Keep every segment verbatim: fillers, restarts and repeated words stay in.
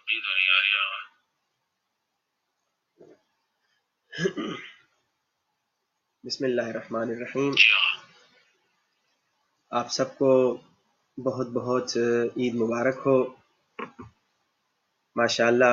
بسم اللہ الرحمن الرحیم۔ آپ سب کو بہت بہت عید مبارک ہو۔ ماشاءاللہ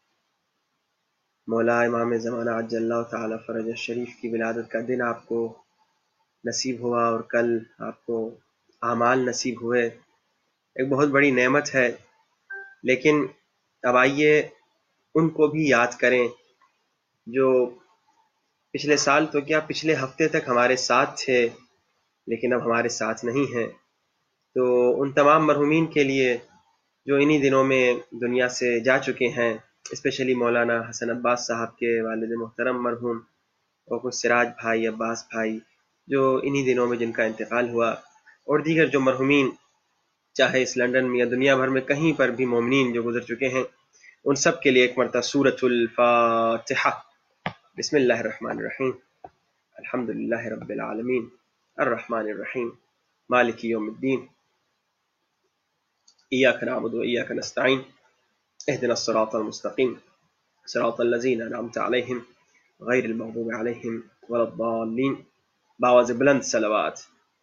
مولا امام زمانہ عجل اللہ تعالی فرج الشریف کی ولادت کا دن آپ کو نصیب ہوا اور کل آپ کو اعمال نصیب ہوئے، ایک بہت بڑی نعمت ہے۔ لیکن اب آئیے ان کو بھی یاد کریں جو پچھلے سال تو کیا پچھلے ہفتے تک ہمارے ساتھ تھے لیکن اب ہمارے ساتھ نہیں ہیں۔ تو ان تمام مرحومین کے لیے جو انہی دنوں میں دنیا سے جا چکے ہیں، اسپیشلی مولانا حسن عباس صاحب کے والد محترم مرحوم اور کچھ سراج بھائی، عباس بھائی جو انہی دنوں میں جن کا انتقال ہوا، اور دیگر جو مرحومین چاہے اس لنڈن میں یا دنیا بھر میں کہیں پر بھی مومنین جو گزر چکے ہیں، ان سب کے لیے ایک مرتبہ سورۃ الفاتحہ۔ بسم اللہ الرحمن الرحیم۔ الحمدللہ رب العالمین الرحمن الرحیم مالک یوم الدین ایاک نعبد و ایاک نستعین اهدنا الصراط المستقیم صراط الذین انعمت علیہم غیر المغضوب علیہم ولا الضالین۔ باواز بلند صلوات۔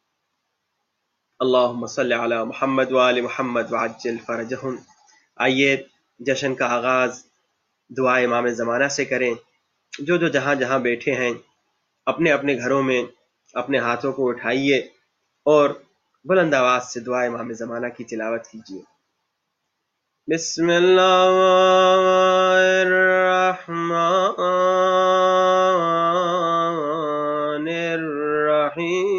اللہم صلی علی محمد وآل محمد وعجل فرجہم۔ آئیے جشن کا آغاز دعا امام زمانہ سے کریں۔ جو جو جہاں جہاں بیٹھے ہیں اپنے اپنے گھروں میں اپنے ہاتھوں کو اٹھائیے اور بلند آواز سے دعا امام زمانہ کی تلاوت کیجیے۔ بسم اللہ الرحمن الرحیم۔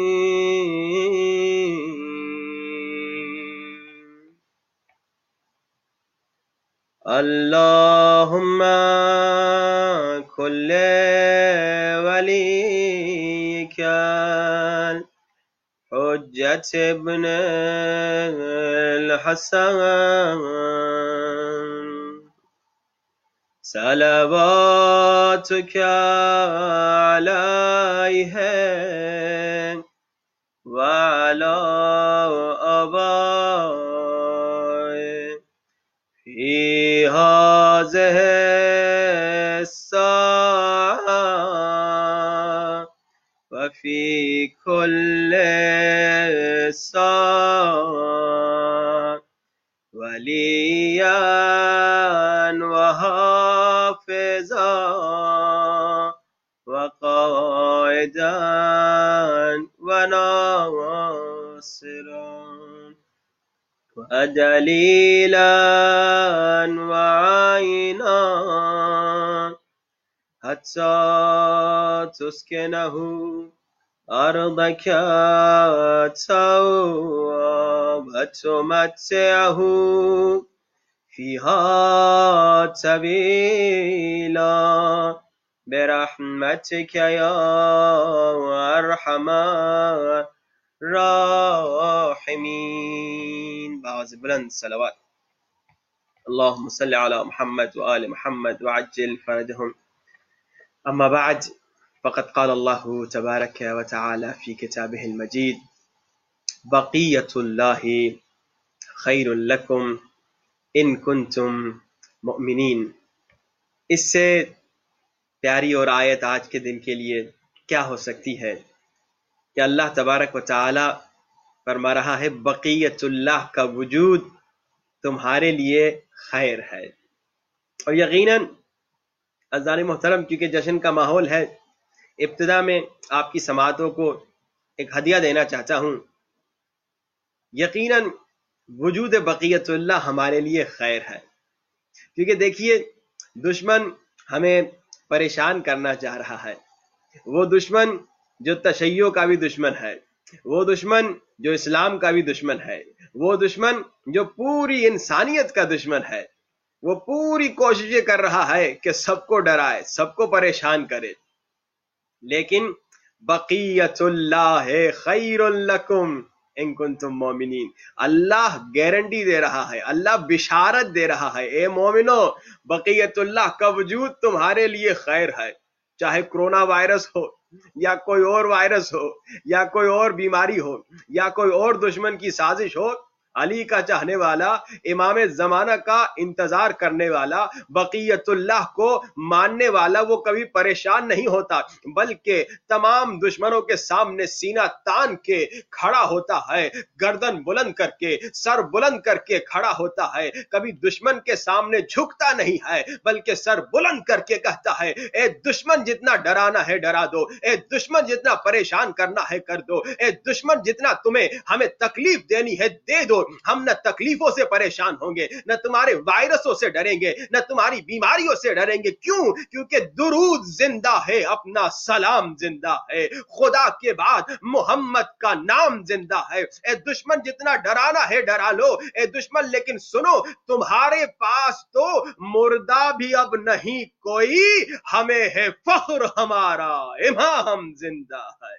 اللہم کل ولیک حجت ابن الحسن صلواتک علیہ وعلی آبائہ فی ہذہ الساعة وفی کل ساعة ولیاً وحافظا وقائدا وناصرا ودلیلا وعینا حتی تسکنہ أرضك طوعا وتمتعه فيها طويلا برحمتك يا أرحم الراحمين۔ باعث بلند صلوات۔ اللهم صل على محمد وآل محمد وعجل فرجهم۔ أما بعد، فقد قال الله تبارك وتعالى في كتابه المجيد: بقية الله خير لكم إن كنتم مؤمنين۔ اس سے پیاری اور آیت آج کے دن کے لیے کیا ہو سکتی ہے کہ اللہ تبارک و تعالی فرما رہا ہے بقیت اللہ کا وجود تمہارے لیے خیر ہے۔ اور یقیناً عزیزان محترم، کیونکہ جشن کا ماحول ہے، ابتدا میں آپ کی سماعتوں کو ایک ہدیہ دینا چاہتا ہوں۔ یقیناً وجود بقیت اللہ ہمارے لیے خیر ہے، کیونکہ دیکھیے دشمن ہمیں پریشان کرنا چاہ رہا ہے۔ وہ دشمن جو تشیع کا بھی دشمن ہے، وہ دشمن جو اسلام کا بھی دشمن ہے، وہ دشمن جو پوری انسانیت کا دشمن ہے، وہ پوری کوششیں کر رہا ہے کہ سب کو ڈرائے، سب کو پریشان کرے۔ لیکن بقیت اللہ خیر لکم ان کنتم مومنین، اللہ گارنٹی دے رہا ہے، اللہ بشارت دے رہا ہے، اے مومنو بقیت اللہ کا وجود تمہارے لیے خیر ہے۔ چاہے کرونا وائرس ہو یا کوئی اور وائرس ہو یا کوئی اور بیماری ہو یا کوئی اور دشمن کی سازش ہو، علی کا چاہنے والا، امام زمانہ کا انتظار کرنے والا، بقیت اللہ کو ماننے والا، وہ کبھی پریشان نہیں ہوتا، بلکہ تمام دشمنوں کے سامنے سینہ تان کے کھڑا ہوتا ہے، گردن بلند کر کے، سر بلند کر کے کھڑا ہوتا ہے، کبھی دشمن کے سامنے جھکتا نہیں ہے، بلکہ سر بلند کر کے کہتا ہے اے دشمن جتنا ڈرانا ہے ڈرا دو، اے دشمن جتنا پریشان کرنا ہے کر دو، اے دشمن جتنا تمہیں ہمیں تکلیف دینی ہے دے دو، ہم نہ تکلیفوں سے پریشان ہوں گے، نہ تمہارے وائرسوں سے ڈریں گے، نہ تمہاری بیماریوں سے ڈریں گے۔ کیوں؟ کیونکہ درود زندہ ہے، اپنا سلام زندہ ہے، خدا کے بعد محمد کا نام زندہ ہے۔ اے دشمن جتنا ڈرانا ہے ڈرا لو، اے دشمن لیکن سنو، تمہارے پاس تو مردہ بھی اب نہیں کوئی، ہمیں ہے فخر، ہمارا امام زندہ ہے۔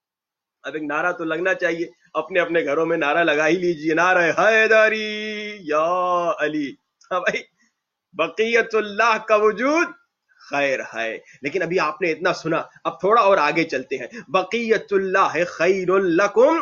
اب ایک نعرہ تو لگنا چاہیے، اپنے اپنے گھروں میں نعرہ لگا ہی لیجیے، نعرہ حیدری یا علی۔ ہاں بھائی، بقیت اللہ کا وجود خیر ہے۔ لیکن ابھی آپ نے اتنا سنا، اب تھوڑا اور آگے چلتے ہیں۔ بقیت اللہ خیر لکم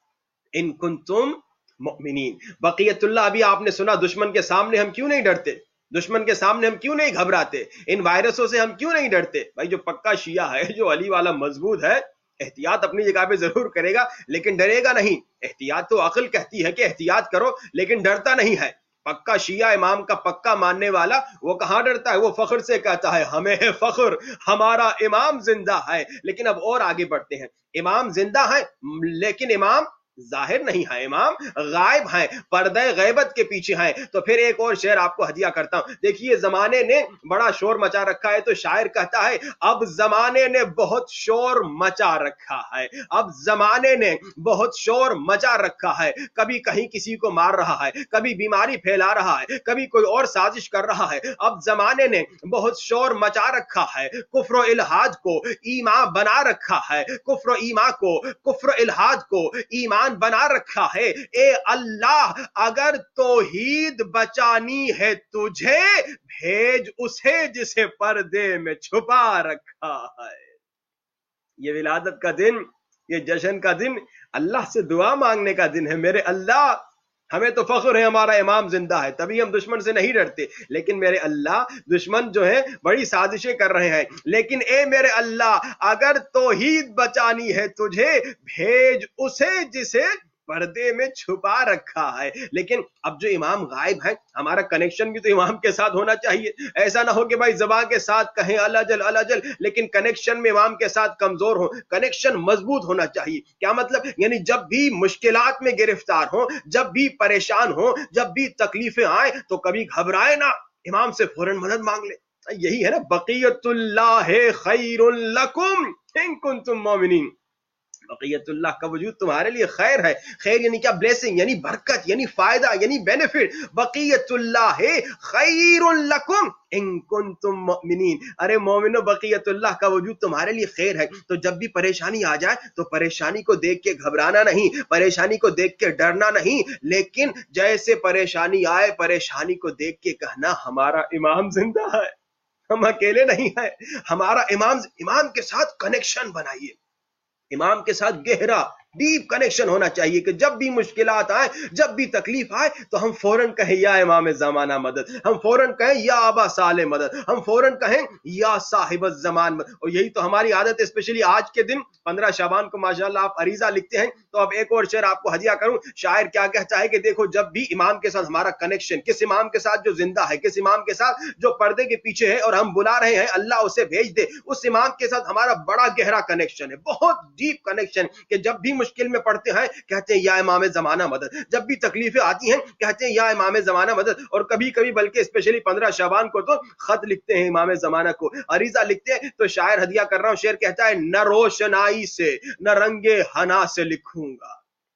ان کنتم مؤمنین۔ بقیت اللہ ابھی آپ نے سنا، دشمن کے سامنے ہم کیوں نہیں ڈرتے، دشمن کے سامنے ہم کیوں نہیں گھبراتے، ان وائرسوں سے ہم کیوں نہیں ڈرتے؟ بھائی جو پکا شیعہ ہے، جو علی والا مضبوط ہے، احتیاط اپنی جگہ پہ ضرور کرے گا لیکن ڈرے گا نہیں۔ احتیاط تو عقل کہتی ہے کہ احتیاط کرو، لیکن ڈرتا نہیں ہے۔ پکا شیعہ، امام کا پکا ماننے والا، وہ کہاں ڈرتا ہے؟ وہ فخر سے کہتا ہے ہمیں ہے فخر، ہمارا امام زندہ ہے۔ لیکن اب اور آگے بڑھتے ہیں، امام زندہ ہے لیکن امام ظاہر نہیں ہے، امام غائب ہیں، پردہ غیبت کے پیچھے ہیں۔ تو پھر ایک اور شعر آپ کو ہدیہ کرتا ہوں، دیکھیے زمانے نے بڑا شور مچا رکھا ہے، تو شاعر کہتا ہے اب زمانے نے بہت شور مچا رکھا ہے، اب زمانے نے بہت شور مچا رکھا ہے، کبھی کہیں کسی کو مار رہا ہے، کبھی بیماری پھیلا رہا ہے، کبھی کوئی اور سازش کر رہا ہے۔ اب زمانے نے بہت شور مچا رکھا ہے، کفر و الحاد کو ایمان بنا رکھا ہے، کفر و ایمان کو کفر و الحاد کو ایمان بنا رکھا ہے۔ اے اللہ اگر توحید بچانی ہے تجھے، بھیج اسے جسے پردے میں چھپا رکھا ہے۔ یہ ولادت کا دن، یہ جشن کا دن اللہ سے دعا مانگنے کا دن ہے۔ میرے اللہ ہمیں تو فخر ہے ہمارا امام زندہ ہے، تبھی ہم دشمن سے نہیں ڈرتے، لیکن میرے اللہ دشمن جو ہے بڑی سازشیں کر رہے ہیں، لیکن اے میرے اللہ اگر توحید بچانی ہے تجھے، بھیج اسے جسے پردے میں چھپا رکھا ہے۔ لیکن اب جو امام غائب ہے، ہمارا کنیکشن بھی تو امام کے ساتھ ہونا چاہیے۔ ایسا نہ ہو کہ بھائی زبان کے ساتھ کہیں اللہ جل اللہ جل لیکن کنیکشن میں امام کے ساتھ کمزور ہو۔ کنیکشن مضبوط ہونا چاہیے۔ کیا مطلب؟ یعنی جب بھی مشکلات میں گرفتار ہوں، جب بھی پریشان ہوں، جب بھی تکلیفیں آئیں تو کبھی گھبرائے نہ، امام سے فوراً مدد مانگ لے۔ یہی ہے نا بقیت اللہ خیر لکم ان کنتم مومنین۔ بقیت اللہ کا وجود تمہارے لیے خیر ہے۔ خیر یعنی کیا؟ بلیسنگ، یعنی برکت، یعنی فائدہ، یعنی بینیفٹ۔ بقیت اللہ خیر لکم ان کنتم مؤمنین۔ ارے مومنو، بقیت اللہ کا وجود تمہارے لیے خیر ہے، تو جب بھی پریشانی آ جائے تو پریشانی کو دیکھ کے گھبرانا نہیں، پریشانی کو دیکھ کے ڈرنا نہیں، لیکن جیسے پریشانی آئے پریشانی کو دیکھ کے کہنا ہمارا امام زندہ ہے، ہم اکیلے نہیں ہیں، ہمارا امام۔ امام کے ساتھ کنیکشن بنائیے، امام کے ساتھ گہرا ڈیپ کنیکشن ہونا چاہیے کہ جب بھی مشکلات آئے، جب بھی تکلیف آئے تو ہم فوراً کہیں یا امام زمانہ مدد، ہم فوراً کہیں یا ابا صالح مدد، ہم فوراً کہیں یا صاحب الزمان مدد۔ اور یہی تو ہماری عادت ہے، اسپیشلی آج کے دن پندرہ شعبان کو ماشاءاللہ آپ عریضہ لکھتے ہیں، تو اب ایک اور شعر آپ کو ہدیہ کروں۔ شاعر کیا کہتا ہے کہ دیکھو جب بھی امام کے ساتھ ہمارا کنیکشن، کس امام کے ساتھ جو زندہ ہے، کس امام کے ساتھ جو پردے کے پیچھے ہے اور ہم بلا رہے ہیں اللہ اسے بھیج دے، اس امام کے ساتھ ہمارا بڑا گہرا کنیکشن ہے، بہت ڈیپ کنیکشن، کہ جب بھی مشکل میں پڑتے ہیں کہتے ہیں یا امام زمانہ مدد، جب بھی تکلیفیں آتی ہیں کہتے ہیں یا امام زمانہ مدد۔ اور کبھی کبھی بلکہ اسپیشلی پندرہ شعبان کو تو خط لکھتے ہیں امام زمانہ کو، عریضہ لکھتے ہیں۔ تو شاعر ہدیہ کر رہا ہوں، شعر کہتا ہے نہ روشنائی سے نہ رنگ حنا سے لکھوں گا۔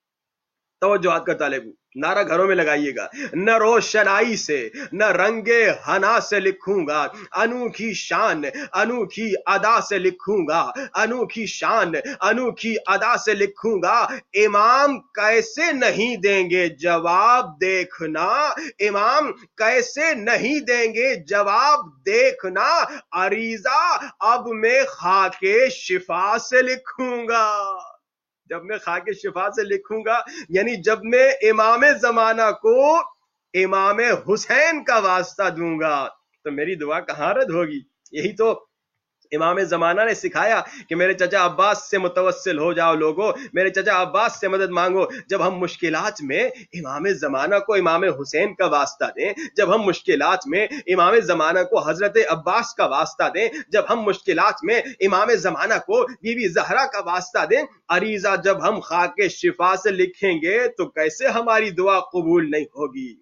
توجہات کا طالب ہوں، نعرہ گھروں میں لگائیے گا، نہ روشنائی سے نہ رنگ حنا سے لکھوں گا، انوکھی شان انوکھی ادا سے لکھوں گا، انوکھی شان انوکھی ادا سے لکھوں گا۔ امام کیسے نہیں دیں گے جواب دیکھنا، امام کیسے نہیں دیں گے جواب دیکھنا، عریضہ اب میں خاک شفا سے لکھوں گا۔ جب میں خاک شفا سے لکھوں گا، یعنی جب میں امام زمانہ کو امام حسین کا واسطہ دوں گا تو میری دعا کہاں رد ہوگی؟ یہی تو امام زمانہ نے سکھایا کہ میرے چچا عباس سے متوسل ہو جاؤ لوگو، میرے چچا عباس سے مدد مانگو۔ جب ہم مشکلات میں امام زمانہ کو امام حسین کا واسطہ دیں، جب ہم مشکلات میں امام زمانہ کو حضرت عباس کا واسطہ دیں، جب ہم مشکلات میں امام زمانہ کو بی بی زہرا کا واسطہ دیں، عریضہ جب ہم خاک شفا سے لکھیں گے تو کیسے ہماری دعا قبول نہیں ہوگی؟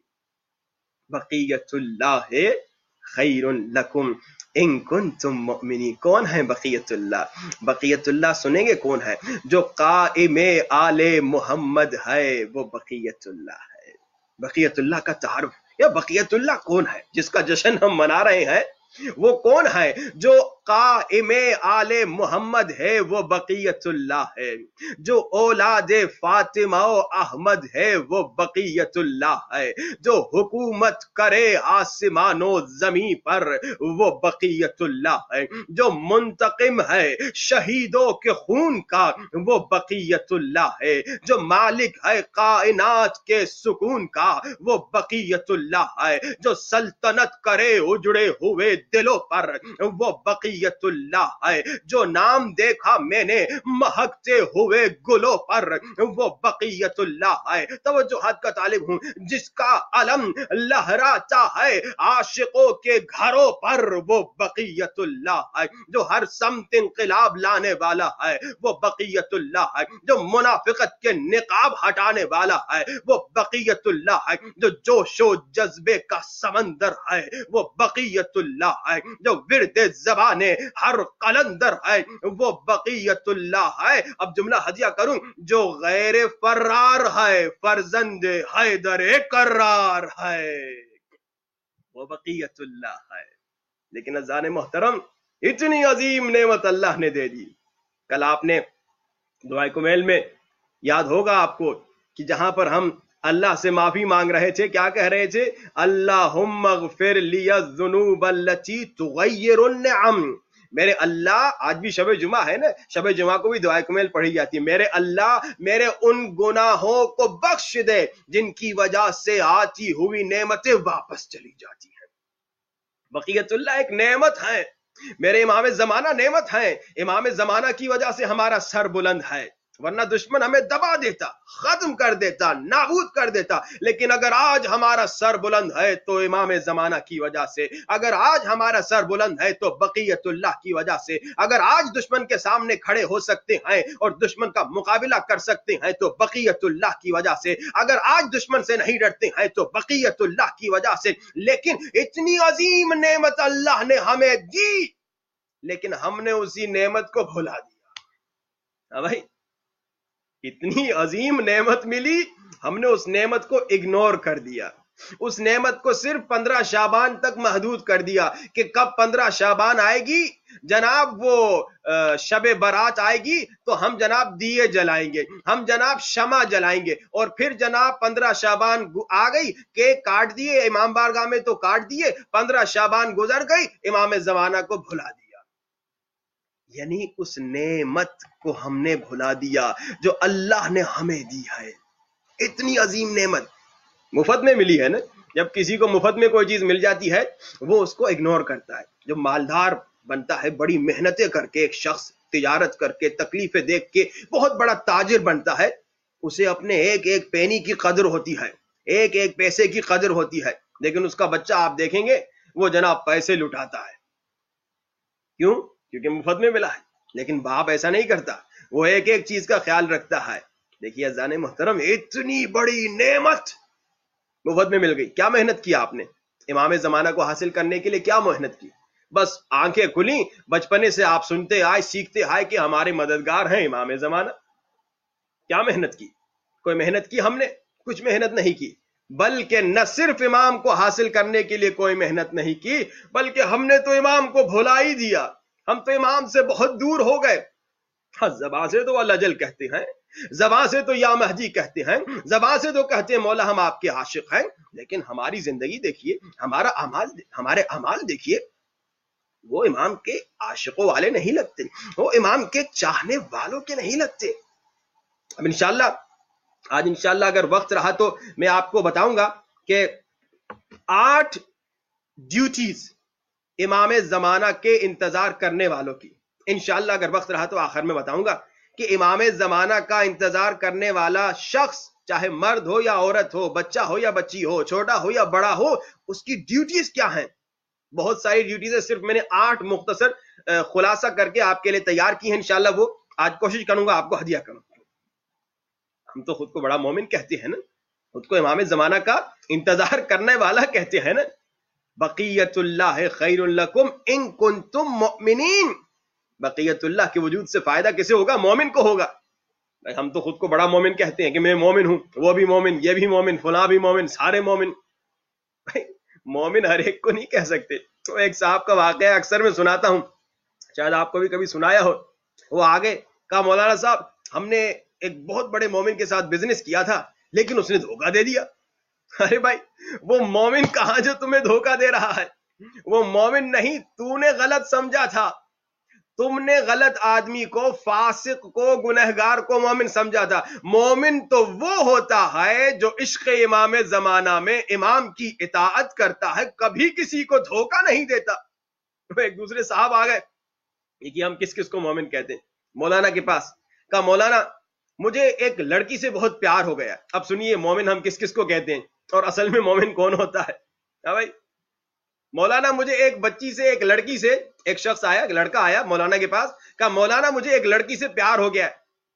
بقیت اللہ خیر لکم ان کنتم مؤمنین۔ کون ہے بقیت اللہ؟ بقیت اللہ سنیں گے کون ہے؟ جو قائم آل محمد ہے وہ بقیت اللہ ہے۔ بقیت اللہ کا تعارف، یا بقیت اللہ کون ہے جس کا جشن ہم منا رہے ہیں؟ وہ کون ہے جو قائم آل محمد ہے؟ وہ بقیت اللہ ہے۔ جو اولاد فاطمہ و احمد ہے وہ بقیت اللہ ہے۔ جو حکومت کرے آسمان و زمین پر وہ بقیت اللہ ہے۔ جو منتقم ہے شہیدوں کے خون کا وہ بقیت اللہ ہے۔ جو مالک ہے کائنات کے سکون کا وہ بقیت اللہ ہے۔ جو سلطنت کرے اجڑے ہوئے دلوں پر وہ بقیت اللہ ہے۔ جو نام دیکھا میں نے مہکتے ہوئے گلوں پر وہ بقیت اللہ ہے۔ توجہات کا طالب ہوں، جس کا علم لہراتا ہے عاشقوں کے گھروں پر وہ بقیت اللہ ہے۔ جو ہر سمت انقلاب لانے والا ہے وہ بقیت اللہ ہے۔ جو منافقت کے نقاب ہٹانے والا ہے وہ بقیت اللہ ہے۔ جو جوش و جذبے کا سمندر ہے وہ بقیت اللہ ہے۔ جو ورد زبانے ہر قلندر ہے وہ بقیت اللہ ہے۔ اب جملہ ہدیہ کروں، جو غیر فرار ہے فرزند حیدر کرار ہے وہ بقیت اللہ ہے۔ لیکن اذان محترم، اتنی عظیم نعمت اللہ نے دے دی۔ کل آپ نے دعائے کمیل میں یاد ہوگا آپ کو کہ جہاں پر ہم اللہ سے معافی مانگ رہے تھے، کیا کہہ رہے تھے؟ اللہم اغفر لی الذنوب التی تغیر النعم۔ میرے اللہ، آج بھی شب جمعہ ہے نا، شب جمعہ کو بھی دعائے کمیل پڑھی جاتی ہے، میرے اللہ میرے ان گناہوں کو بخش دے جن کی وجہ سے آتی ہوئی نعمتیں واپس چلی جاتی ہیں۔ بقیت اللہ ایک نعمت ہے، میرے امام زمانہ نعمت ہے۔ امام زمانہ کی وجہ سے ہمارا سر بلند ہے، ورنہ دشمن ہمیں دبا دیتا، ختم کر دیتا، نابود کر دیتا۔ لیکن اگر آج ہمارا سر بلند ہے تو امام زمانہ کی وجہ سے، اگر آج ہمارا سر بلند ہے تو بقیت اللہ کی وجہ سے، اگر آج دشمن کے سامنے کھڑے ہو سکتے ہیں اور دشمن کا مقابلہ کر سکتے ہیں تو بقیت اللہ کی وجہ سے، اگر آج دشمن سے نہیں ڈرتے ہیں تو بقیت اللہ کی وجہ سے۔ لیکن اتنی عظیم نعمت اللہ نے ہمیں دی، لیکن ہم نے اسی نعمت کو بھلا دیا۔ ہاں بھائی، اتنی عظیم نعمت ملی، ہم نے اس نعمت کو اگنور کر دیا، اس نعمت کو صرف پندرہ شعبان تک محدود کر دیا کہ کب پندرہ شعبان آئے گی جناب، وہ شب برات آئے گی تو ہم جناب دیے جلائیں گے، ہم جناب شمع جلائیں گے، اور پھر جناب پندرہ شعبان آ گئی، کیک کاٹ دیے امام بارگاہ میں تو کاٹ دیے، پندرہ شعبان گزر گئی، امام زمانہ کو بھلا دیا۔ یعنی اس نعمت کو ہم نے بھلا دیا جو اللہ نے ہمیں دی ہے۔ اتنی عظیم نعمت مفت میں ملی ہے نا۔ جب کسی کو مفت میں کوئی چیز مل جاتی ہے وہ اس کو اگنور کرتا ہے۔ جو مالدار بنتا ہے بڑی محنتیں کر کے، ایک شخص تجارت کر کے تکلیفیں دیکھ کے بہت بڑا تاجر بنتا ہے، اسے اپنے ایک ایک پینی کی قدر ہوتی ہے، ایک ایک پیسے کی قدر ہوتی ہے، لیکن اس کا بچہ آپ دیکھیں گے وہ جناب پیسے لٹاتا ہے۔ کیوں؟ کیونکہ مفت میں ملا ہے۔ لیکن باپ ایسا نہیں کرتا، وہ ایک ایک چیز کا خیال رکھتا ہے۔ دیکھیے اذان محترم، اتنی بڑی نعمت مفت میں مل گئی، کیا محنت کیا آپ نے امام زمانہ کو حاصل کرنے کے لیے؟ کیا محنت کی؟ بس آنکھیں کھلیں، بچپنے سے آپ سنتے آئے سیکھتے آئے کہ ہمارے مددگار ہیں امام زمانہ۔ کیا محنت کی؟ کوئی محنت کی ہم نے؟ کچھ محنت نہیں کی، بلکہ نہ صرف امام کو حاصل کرنے کے لیے کوئی محنت نہیں کی، بلکہ ہم نے تو امام کو بھلا ہی دیا، ہم تو امام سے بہت دور ہو گئے۔ زبان سے تو اللہ جل کہتے ہیں، زبان سے تو یا مہدی کہتے ہیں، زبان سے تو کہتے ہیں مولا ہم آپ کے عاشق ہیں، لیکن ہماری زندگی دیکھیے، ہمارا اعمال، ہمارے اعمال دیکھیے، وہ امام کے عاشقوں والے نہیں لگتے، وہ امام کے چاہنے والوں کے نہیں لگتے۔ اب انشاءاللہ آج انشاءاللہ اگر وقت رہا تو میں آپ کو بتاؤں گا کہ آٹھ ڈیوٹیز امام زمانہ کے انتظار کرنے والوں کی. انشاءاللہ اگر وقت رہا تو آخر میں بتاؤں گا کہ امام زمانہ کا انتظار کرنے والا شخص چاہے مرد ہو یا عورت ہو، بچہ ہو یا بچی ہو، چھوٹا ہو یا بڑا ہو، اس کی ڈیوٹیز کیا ہیں. بہت ساری ڈیوٹیز ہیں، صرف میں نے آٹھ مختصر خلاصہ کر کے آپ کے لیے تیار کی ہیں. انشاءاللہ وہ آج کوشش کروں گا آپ کو ہدیہ کروں. ہم تو خود کو بڑا مومن کہتے ہیں نا، خود کو امام زمانہ کا انتظار کرنے والا کہتے ہیں نا. بقیت اللہ خیر لکم ان کنتم مؤمنین. بقیت اللہ کے وجود سے فائدہ کسے ہوگا؟ مومن کو ہوگا. ہم تو خود کو بڑا مومن کہتے ہیں کہ میں مومن ہوں، وہ بھی مومن، یہ بھی مومن، فلاں بھی مومن، سارے مومن. مومن ہر ایک کو نہیں کہہ سکتے. تو ایک صاحب کا واقعہ اکثر میں سناتا ہوں، شاید آپ کو بھی کبھی سنایا ہو. وہ آگے کہا مولانا صاحب ہم نے ایک بہت بڑے مومن کے ساتھ بزنس کیا تھا لیکن اس نے دھوکہ دے دیا. ارے بھائی وہ مومن کہاں جو تمہیں دھوکہ دے رہا ہے؟ وہ مومن نہیں، تو نے غلط سمجھا تھا. تم نے غلط آدمی کو، فاسق کو، گنہگار کو مومن سمجھا تھا. مومن تو وہ ہوتا ہے جو عشق امام زمانہ میں امام کی اطاعت کرتا ہے، کبھی کسی کو دھوکہ نہیں دیتا. ایک دوسرے صاحب آ گئے کہ ہم کس کس کو مومن کہتے ہیں. مولانا کے پاس کہا مولانا مجھے ایک لڑکی سے بہت پیار ہو گیا. اب سنیے مومن ہم کس کس کو کہتے ہیں اور اصل میں مومن کون ہوتا ہے. ہاں بھائی مولانا مجھے ایک بچی سے، ایک لڑکی سے، ایک شخص آیا، ایک لڑکا آیا مولانا کے پاس، کہا مولانا مجھے ایک لڑکی سے پیار ہو گیا ہے،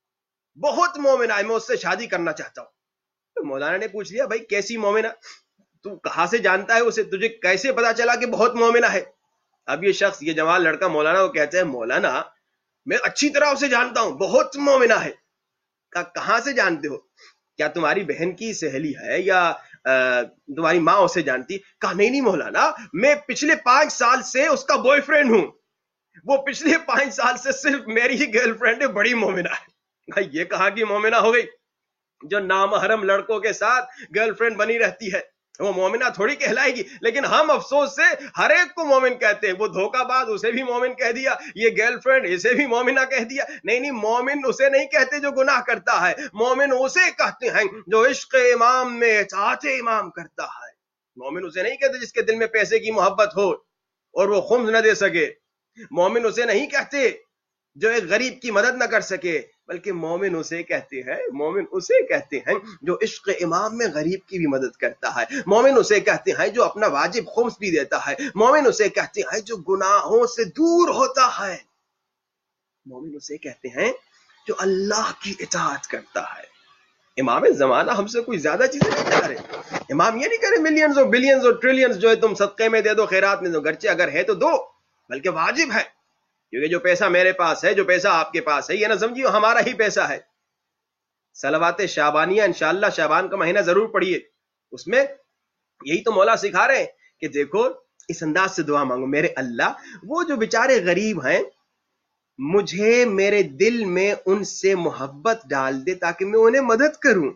بہت مومن ہے، میں اس سے شادی کرنا چاہتا ہوں. تو مولانا نے پوچھ لیا بھائی کیسی مومنہ، تو کہاں سے جانتا ہے اسے، تجھے کیسے پتا چلا کہ بہت مومنہ ہے؟ اب یہ شخص، یہ جوان لڑکا مولانا کو کہتا ہے مولانا میں اچھی طرح اسے جانتا ہوں، بہت مومنہ ہے. کہا کہاں سے جانتے ہو؟ کیا تمہاری بہن کی سہیلی ہے یا تمہاری ماں اسے جانتی؟ کہا نہیں نہیں مولانا میں پچھلے پانچ سال سے اس کا بوائے فرینڈ ہوں، وہ پچھلے پانچ سال سے صرف میری ہی گرل فرینڈ ہے، بڑی مومنہ ہے. یہ کہاں کی مومنہ ہو گئی جو نامحرم لڑکوں کے ساتھ گرل فرینڈ بنی رہتی ہے؟ وہ مومنہ تھوڑی کہلائے گی. لیکن ہم افسوس سے ہر ایک کو مومن کہتے ہیں. وہ دھوکہ باز اسے بھی مومن کہہ دیا، یہ گرل فرینڈ اسے بھی مومنہ کہہ دیا. نہیں نہیں مومن اسے نہیں کہتے جو گناہ کرتا ہے، مومن اسے کہتے ہیں جو عشق امام میں اطاعت امام کرتا ہے. مومن اسے نہیں کہتے جس کے دل میں پیسے کی محبت ہو اور وہ خمس نہ دے سکے. مومن اسے نہیں کہتے جو ایک غریب کی مدد نہ کر سکے، بلکہ مومن اسے کہتے ہیں مومن اسے کہتے ہیں جو عشق امام میں غریب کی بھی مدد کرتا ہے. مومن اسے کہتے ہیں جو اپنا واجب خمس بھی دیتا ہے. مومن اسے کہتے ہیں جو گناہوں سے دور ہوتا ہے. مومن اسے کہتے ہیں جو اللہ کی اطاعت کرتا ہے. امام زمانہ ہم سے کوئی زیادہ چیزیں نہیں چاہ رہے. امام یہ نہیں کہہ رہے ملینز اور بلینز اور ٹریلینز جو ہے تم صدقے میں دے دو، خیرات میں دو، گرچہ اگر ہے تو دو، بلکہ واجب ہے. کیونکہ جو پیسہ میرے پاس ہے، جو پیسہ آپ کے پاس ہے، یہ نہ سمجھیے ہمارا ہی پیسہ ہے. صلوات شعبانیہ انشاءاللہ شعبان کا مہینہ ضرور پڑھیے، اس میں یہی تو مولا سکھا رہے ہیں کہ دیکھو اس انداز سے دعا مانگو، میرے اللہ وہ جو بیچارے غریب ہیں مجھے میرے دل میں ان سے محبت ڈال دے تاکہ میں انہیں مدد کروں.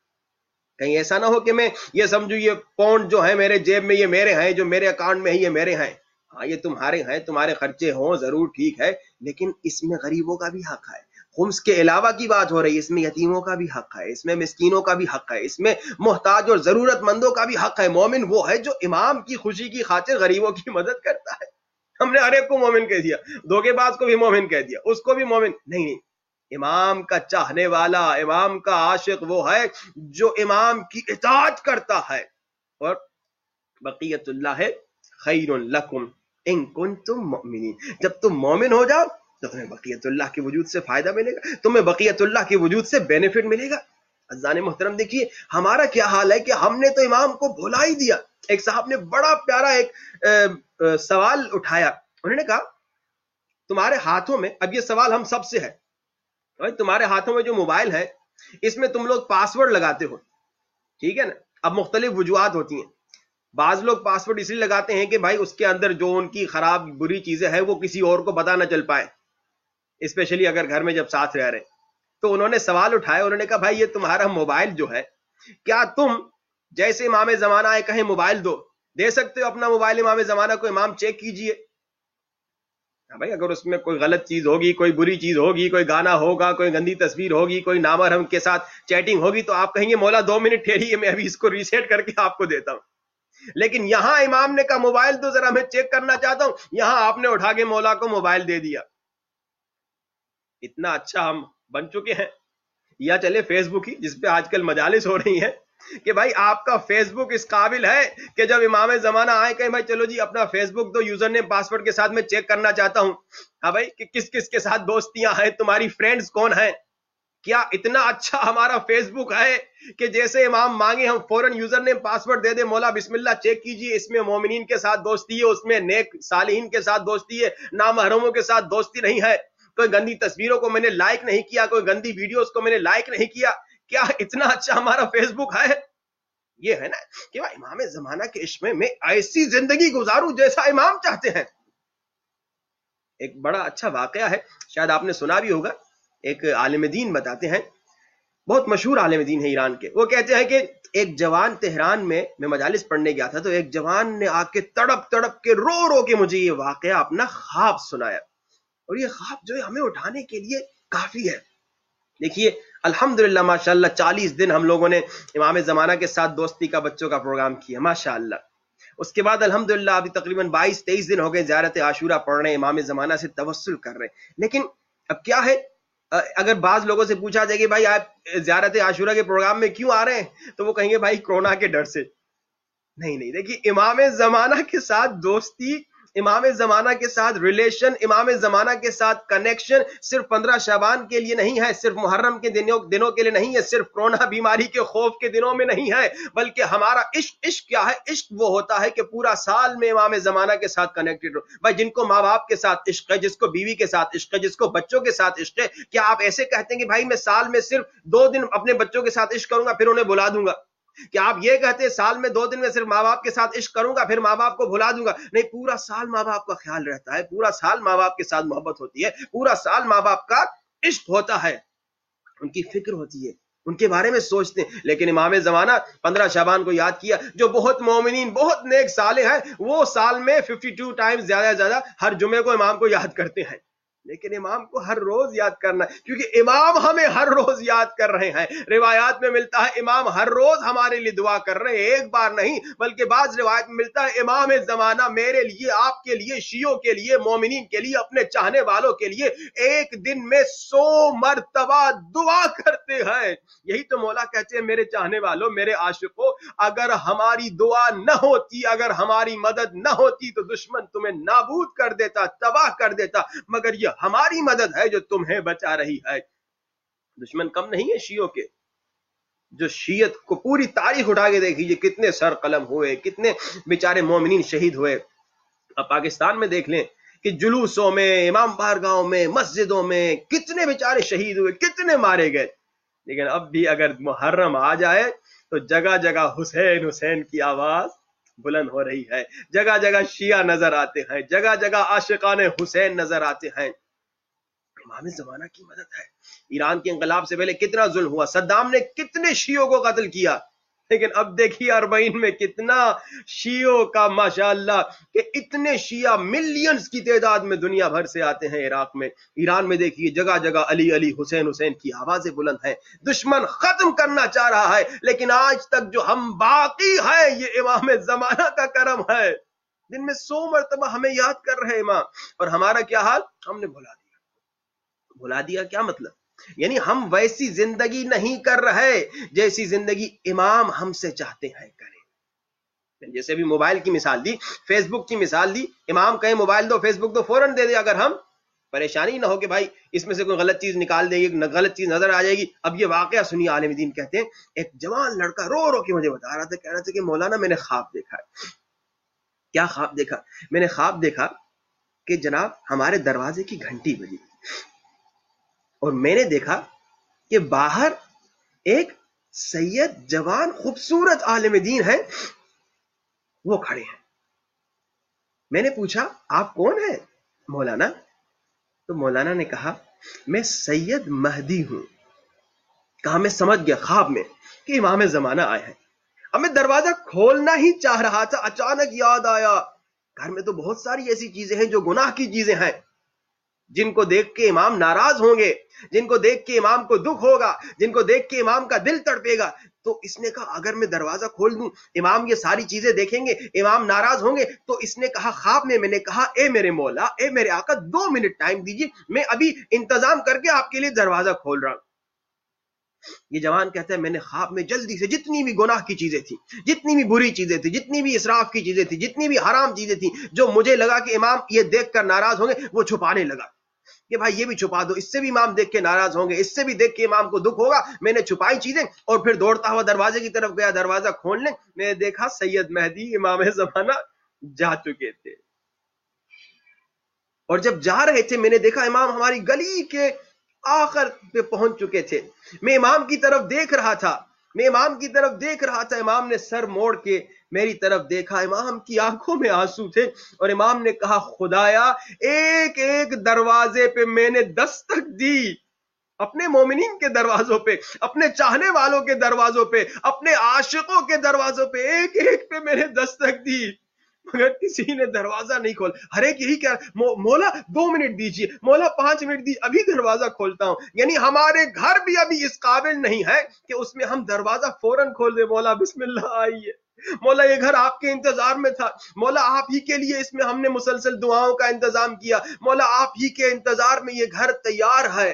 کہیں ایسا نہ ہو کہ میں یہ سمجھوں یہ پاؤنڈ جو ہے میرے جیب میں یہ میرے ہیں، جو میرے اکاؤنٹ میں ہے یہ میرے ہیں. ہاں یہ تمہارے ہیں، تمہارے خرچے ہوں ضرور ٹھیک ہے، لیکن اس میں غریبوں کا بھی حق ہے. خمس کے علاوہ کی بات ہو رہی ہے، اس میں یتیموں کا بھی حق ہے، اس میں مسکینوں کا بھی حق ہے، اس میں محتاج اور ضرورت مندوں کا بھی حق ہے. مومن وہ ہے جو امام کی خوشی کی خاطر غریبوں کی مدد کرتا ہے. ہم نے ہر ایک کو مومن کہہ دیا، دھوکے باز کو بھی مومن کہہ دیا، اس کو بھی مومن نہیں. نہیں امام کا چاہنے والا، امام کا عاشق وہ ہے جو امام کی اطاعت کرتا ہے. اور بقیت اللہ خیر لکم ان کنتم مؤمنین. جب تم مومن ہو جاؤ تو تمہیں بقیت اللہ کے وجود سے فائدہ ملے گا، تمہیں بقیت اللہ کے وجود سے بینیفٹ ملے گا. عزیزان محترم دیکھیے ہمارا کیا حال ہے کہ ہم نے تو امام کو بھلا ہی دیا. ایک صاحب نے بڑا پیارا ایک اے اے سوال اٹھایا. انہوں نے کہا تمہارے ہاتھوں میں، اب یہ سوال ہم سب سے ہے، تمہارے ہاتھوں میں جو موبائل ہے اس میں تم لوگ پاسورڈ لگاتے ہو، ٹھیک ہے نا؟ اب مختلف وجوہات ہوتی ہیں. بعض لوگ پاسورڈ اس لیے لگاتے ہیں کہ بھائی اس کے اندر جو ان کی خراب بری چیزیں ہیں وہ کسی اور کو پتہ نہ چل پائے، اسپیشلی اگر گھر میں جب ساتھ رہ رہے. تو انہوں نے سوال اٹھایا، انہوں نے کہا بھائی یہ تمہارا موبائل جو ہے کیا تم جیسے امام زمانہ آئے کہیں موبائل دو، دے سکتے ہو اپنا موبائل امام زمانہ کو؟ امام چیک کیجئے. بھائی اگر اس میں کوئی غلط چیز ہوگی، کوئی بری چیز ہوگی، کوئی گانا ہوگا، کوئی گندی تصویر ہوگی، کوئی نامحرم کے ساتھ چیٹنگ ہوگی، تو آپ کہیں گے مولا دو منٹ ٹھہریے، میں ابھی اس کو ریسیٹ کر کے آپ کو دیتا ہوں. لیکن یہاں امام نے کہا موبائل تو ذرا میں چیک کرنا چاہتا ہوں، یہاں آپ نے اٹھا کے مولا کو موبائل دے دیا. اتنا اچھا ہم بن چکے ہیں. یا چلے فیس بک ہی، جس پہ آج کل مجالس ہو رہی ہیں، کہ بھائی آپ کا فیس بک اس قابل ہے کہ جب امام زمانہ آئے کہیں بھائی چلو جی اپنا فیس بک دو، یوزر نیم پاسورڈ کے ساتھ میں چیک کرنا چاہتا ہوں. ہاں بھائی کہ کس کس کے ساتھ دوستیاں ہیں، تمہاری فرینڈز کون ہیں. کیا اتنا اچھا ہمارا فیس بک ہے کہ جیسے امام مانگے ہم فوراً یوزر نیم پاسورڈ دے دے، مولا بسم اللہ چیک کیجئے، اس میں مومنین کے ساتھ دوستی ہے، اس میں نیک صالحین کے ساتھ دوستی ہے، نامحرموں کے ساتھ دوستی نہیں ہے، کوئی گندی تصویروں کو میں نے لائک نہیں کیا، کوئی گندی ویڈیوز کو میں نے لائک نہیں کیا. کیا اتنا اچھا ہمارا فیس بک ہے؟ یہ ہے نا کہ امام زمانہ کے عشق میں میں ایسی زندگی گزاروں جیسا امام چاہتے ہیں. ایک بڑا اچھا واقعہ ہے، شاید آپ نے سنا بھی ہوگا. ایک عالم دین بتاتے ہیں، بہت مشہور عالم دین ہے ایران کے. وہ کہتے ہیں کہ ایک جوان تہران میں میں مجالس پڑھنے گیا تھا، تو ایک جوان نے آ کے تڑپ تڑپ کے رو رو کے مجھے یہ واقعہ اپنا خواب سنایا، اور یہ خواب جو ہے ہمیں اٹھانے کے لیے کافی ہے. دیکھیے الحمدللہ ماشاءاللہ چالیس دن ہم لوگوں نے امام زمانہ کے ساتھ دوستی کا بچوں کا پروگرام کیا ماشاءاللہ. اس کے بعد الحمدللہ ابھی تقریباً بائیس تیئیس دن ہو گئے زیارت عاشورہ پڑھ رہے ہیں، امام زمانہ سے توسل کر رہے ہیں. لیکن اب کیا ہے، اگر بعض لوگوں سے پوچھا جائے کہ بھائی آپ زیارت عاشورہ کے پروگرام میں کیوں آ رہے ہیں، تو وہ کہیں گے بھائی کورونا کے ڈر سے. نہیں نہیں، دیکھیے امام زمانہ کے ساتھ دوستی، امام زمانہ کے ساتھ ریلیشن، امام زمانہ کے ساتھ کنیکشن صرف پندرہ شعبان کے لیے نہیں ہے، صرف محرم کے دنوں دنوں کے لیے نہیں ہے، صرف کرونا بیماری کے خوف کے دنوں میں نہیں ہے، بلکہ ہمارا عشق عشق کیا ہے؟ عشق وہ ہوتا ہے کہ پورا سال میں امام زمانہ کے ساتھ کنیکٹڈ ہو. بھائی جن کو ماں باپ کے ساتھ عشق ہے، جس کو بیوی کے ساتھ عشق ہے، جس کو بچوں کے ساتھ عشق ہے، کیا آپ ایسے کہتے ہیں کہ بھائی میں سال میں صرف دو دن اپنے بچوں کے ساتھ عشق کروں گا پھر انہیں بلا دوں گا؟ کیا آپ یہ کہتے ہیں سال میں دو دن میں صرف ماں باپ کے ساتھ عشق کروں گا پھر ماں باپ کو بھلا دوں گا؟ نہیں، پورا سال ماں باپ کا خیال رہتا ہے، پورا سال ماں باپ کے ساتھ محبت ہوتی ہے، پورا سال ماں باپ کا عشق ہوتا ہے، ان کی فکر ہوتی ہے، ان کے بارے میں سوچتے ہیں. لیکن امام زمانہ پندرہ شعبان کو یاد کیا. جو بہت مومنین بہت نیک صالح ہیں وہ سال میں ففٹی ٹو ٹائم زیادہ زیادہ ہر جمعے کو امام کو یاد کرتے ہیں. لیکن امام کو ہر روز یاد کرنا ہے، کیونکہ امام ہمیں ہر روز یاد کر رہے ہیں. روایات میں ملتا ہے امام ہر روز ہمارے لیے دعا کر رہے ہیں، ایک بار نہیں بلکہ بعض روایت میں ملتا ہے امام زمانہ میرے لیے، آپ کے لیے، شیعوں کے لیے، مومنین کے لیے، اپنے چاہنے والوں کے لیے ایک دن میں سو مرتبہ دعا کرتے ہیں. یہی تو مولا کہتے ہیں میرے چاہنے والوں، میرے عاشقوں، اگر ہماری دعا نہ ہوتی، اگر ہماری مدد نہ ہوتی تو دشمن تمہیں نابود کر دیتا، تباہ کر دیتا، مگر یہ ہماری مدد ہے جو تمہیں بچا رہی ہے. دشمن کم نہیں ہے شیعوں کے. جو شیعت کو پوری تاریخ اٹھا کے دیکھیے کتنے سر قلم ہوئے، کتنے بیچارے مومنین شہید ہوئے. اب پاکستان میں دیکھ لیں کہ جلوسوں میں، امام بارگاہوں میں، مسجدوں میں کتنے بیچارے شہید ہوئے، کتنے مارے گئے. لیکن اب بھی اگر محرم آ جائے تو جگہ جگہ حسین حسین کی آواز بلند ہو رہی ہے، جگہ جگہ شیعہ نظر آتے ہیں، جگہ جگہ عاشقان حسین نظر آتے ہیں. امام زمانہ کی مدد ہے. ایران کے انقلاب سے پہلے کتنا ظلم ہوا، صدام نے کتنے شیعوں کو قتل کیا، لیکن اب دیکھیے اربعین میں کتنا شیعوں کا ماشاءاللہ کہ اتنے شیعہ ملینز کی تعداد میں دنیا بھر سے آتے ہیں عراق میں. ایران میں دیکھیے جگہ جگہ علی علی حسین حسین کی آوازیں بلند ہیں. دشمن ختم کرنا چاہ رہا ہے لیکن آج تک جو ہم باقی ہے یہ امام زمانہ کا کرم ہے. دن میں سو مرتبہ ہمیں یاد کر رہے امام، اور ہمارا کیا حال؟ ہم نے بھلا دیا. بھلا دیا کیا مطلب؟ یعنی ہم ویسی زندگی نہیں کر رہے جیسی زندگی امام ہم سے چاہتے ہیں کریں. جیسے بھی موبائل کی مثال دی، فیس بک کی مثال دی، امام کہیں موبائل دو، فیس بک دو، فوراً دے دے. اگر ہم پریشانی نہ ہو کہ بھائی اس میں سے کوئی غلط چیز نکال دے گی، غلط چیز نظر آ جائے گی. اب یہ واقعہ سنیے، عالم دین کہتے ہیں ایک جوان لڑکا رو رو کے مجھے بتا رہا تھا، کہہ رہا تھا کہ مولانا میں نے خواب دیکھا ہے. کیا خواب دیکھا؟ میں نے خواب دیکھا کہ جناب ہمارے دروازے کی گھنٹی بجی اور میں نے دیکھا کہ باہر ایک سید جوان خوبصورت عالم دین ہے، وہ کھڑے ہیں. میں نے پوچھا آپ کون ہیں مولانا؟ تو مولانا نے کہا میں سید مہدی ہوں. کہا میں سمجھ گیا خواب میں کہ امام زمانہ آئے ہیں. اب میں دروازہ کھولنا ہی چاہ رہا تھا، اچانک یاد آیا گھر میں تو بہت ساری ایسی چیزیں ہیں جو گناہ کی چیزیں ہیں. جن کو دیکھ کے امام ناراض ہوں گے، جن کو دیکھ کے امام کو دکھ ہوگا، جن کو دیکھ کے امام کا دل تڑپے گا. تو اس نے کہا اگر میں دروازہ کھول دوں، امام یہ ساری چیزیں دیکھیں گے، امام ناراض ہوں گے. تو اس نے کہا خواب میں میں نے کہا اے میرے مولا، اے میرے آقا، دو منٹ ٹائم دیجیے، میں ابھی انتظام کر کے آپ کے لیے دروازہ کھول رہا ہوں. یہ جوان کہتا ہے میں نے خواب میں جلدی سے جتنی بھی گناہ کی چیزیں تھیں، جتنی بھی بری چیزیں تھیں، جتنی بھی اسراف کی چیزیں تھیں، جتنی بھی حرام چیزیں تھیں، جو مجھے لگا کہ امام یہ دیکھ کر ناراض ہوں گے، وہ چھپانے لگا کہ بھائی یہ بھی چھپا دو، اس سے بھی امام دیکھ کے ناراض ہوں گے، اس سے بھی دیکھ کے امام کو دکھ ہوگا. میں نے چھپائی چیزیں اور پھر دوڑتا ہوا دروازے کی طرف گیا. دروازہ کھولنے میں نے دیکھا سید مہدی امام زمانہ جا چکے تھے. اور جب جا رہے تھے میں نے دیکھا امام ہماری گلی کے آخر پہ پہنچ چکے تھے. میں امام کی طرف دیکھ رہا تھا، میں امام کی طرف دیکھ رہا تھا. امام نے سر موڑ کے میری طرف دیکھا، امام کی آنکھوں میں آنسو تھے، اور امام نے کہا خدایا ایک ایک دروازے پہ میں نے دستک دی، اپنے مومنین کے دروازوں پہ، اپنے چاہنے والوں کے دروازوں پہ، اپنے عاشقوں کے دروازوں پہ، ایک ایک پہ میں نے دستک دی، مگر کسی نے دروازہ نہیں کھول. ہر ایک یہی کہہ مولا دو منٹ دیجیے، مولا پانچ منٹ دیجیے، ابھی دروازہ کھولتا ہوں. یعنی ہمارے گھر بھی ابھی اس قابل نہیں ہے کہ اس میں ہم دروازہ فوراً کھول دیں. مولا بسم اللہ آئیے، مولا یہ گھر آپ کے انتظار میں تھا، مولا آپ ہی کے لیے اس میں ہم نے مسلسل دعاؤں کا انتظام کیا، مولا آپ ہی کے انتظار میں یہ گھر تیار ہے.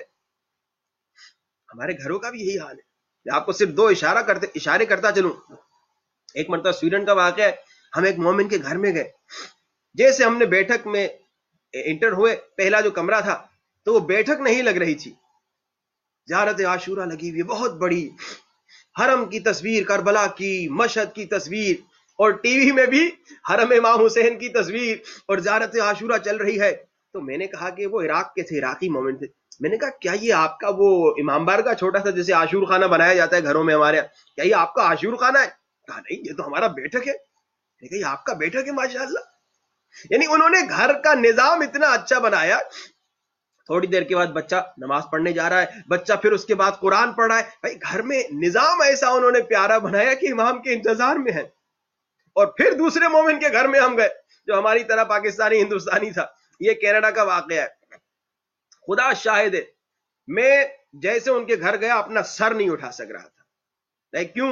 ہمارے گھروں کا بھی یہی حال ہے. میں آپ کو صرف دو اشارہ کرتے اشارے کرتا چلوں. ایک مرتبہ سویڈن کا واقعہ ہے. ہم ایک مومن کے گھر میں گئے. جیسے ہم نے بیٹھک میں انٹر ہوئے، پہلا جو کمرہ تھا تو وہ بیٹھک نہیں لگ رہی تھی، زیارت عاشورہ لگی ہوئی بہت بڑی، حرم کی تصویر، کربلا کی، مشہد کی تصویر، اور ٹی وی میں بھی حرم امام حسین کی تصویر، اور زیارت عاشورہ چل رہی ہے. تو میں نے کہا کہ وہ عراق کے تھے، عراقی مومن تھے. میں نے کہا کیا یہ آپ کا وہ امام بار کا چھوٹا سا جیسے عاشور خانہ بنایا جاتا ہے گھروں میں ہمارے، کیا یہ آپ کا عاشور خانہ ہے؟ کہا نہیں، یہ تو ہمارا بیٹھک ہے. میں کہا یہ آپ کا بیٹھک ہے؟ ماشاءاللہ. یعنی انہوں نے گھر کا نظام اتنا اچھا بنایا. تھوڑی دیر کے بعد بچہ نماز پڑھنے جا رہا ہے، بچہ پھر اس کے بعد قرآن پڑھ رہا ہے. بھائی گھر میں نظام ایسا انہوں نے پیارا بنایا کہ امام کے انتظار میں ہے. اور پھر دوسرے مومن کے گھر میں ہم گئے جو ہماری طرح پاکستانی ہندوستانی تھا. یہ کینیڈا کا واقعہ ہے. خدا شاہد ہے، میں جیسے ان کے گھر گیا اپنا سر نہیں اٹھا سک رہا تھا. کیوں؟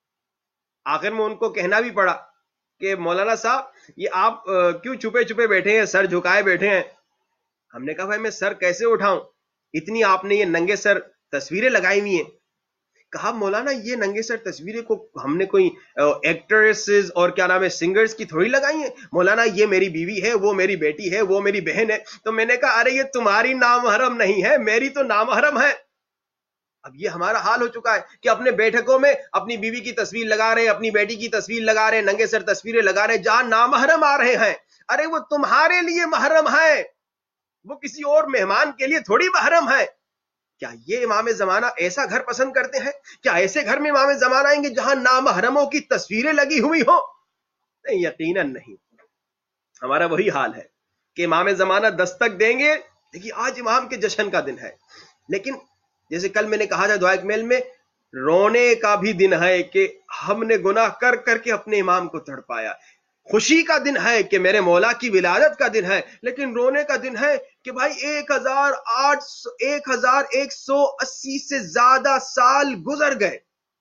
آخر میں ان کو کہنا بھی پڑا کہ مولانا صاحب یہ آپ کیوں چھپے چھپے بیٹھے ہیں، سر جھکائے بیٹھے ہیں؟ ہم نے کہا بھائی میں سر کیسے اٹھاؤں، اتنی آپ نے یہ ننگے سر تصویریں لگائی ہوئی ہیں. کہا مولانا یہ ننگے سر تصویریں کو ہم نے کوئی ایکٹریسز اور کیا نام ہے سنگرز کی تھوڑی لگائی ہیں. مولانا یہ میری بیوی ہے، وہ میری بیٹی ہے، وہ میری بہن ہے. تو میں نے کہا ارے یہ تمہاری نامحرم نہیں ہے، میری تو نامحرم ہے. اب یہ ہمارا حال ہو چکا ہے کہ اپنے بیٹھکوں میں اپنی بیوی کی تصویر لگا رہے ہیں، اپنی بیٹی کی تصویر لگا رہے ہیں، ننگے سر تصویریں لگا رہے ہیں جہاں نامحرم آ رہے ہیں. ارے وہ تمہارے لیے محرم ہے، وہ کسی اور مہمان کے لیے تھوڑی محرم ہے. کیا یہ امام زمانہ ایسا گھر پسند کرتے ہیں؟ کیا ایسے گھر میں امام زمانہ آئیں گے جہاں نامحرموں کی تصویریں لگی ہوئی ہوں؟ نہیں، یقیناً نہیں. ہمارا وہی حال ہے کہ امام زمانہ دستک دیں گے. دیکھیے آج امام کے جشن کا دن ہے، لیکن جیسے کل میں نے کہا تھا دعا اکمیل میں، رونے کا بھی دن ہے کہ ہم نے گناہ کر کر کے اپنے امام کو تڑپایا. خوشی کا دن ہے کہ میرے مولا کی ولادت کا دن ہے، لیکن رونے کا دن ہے کہ بھائی ایک ہزار آٹھ سو ایک ہزار ایک سو اسی سے زیادہ سال گزر گئے.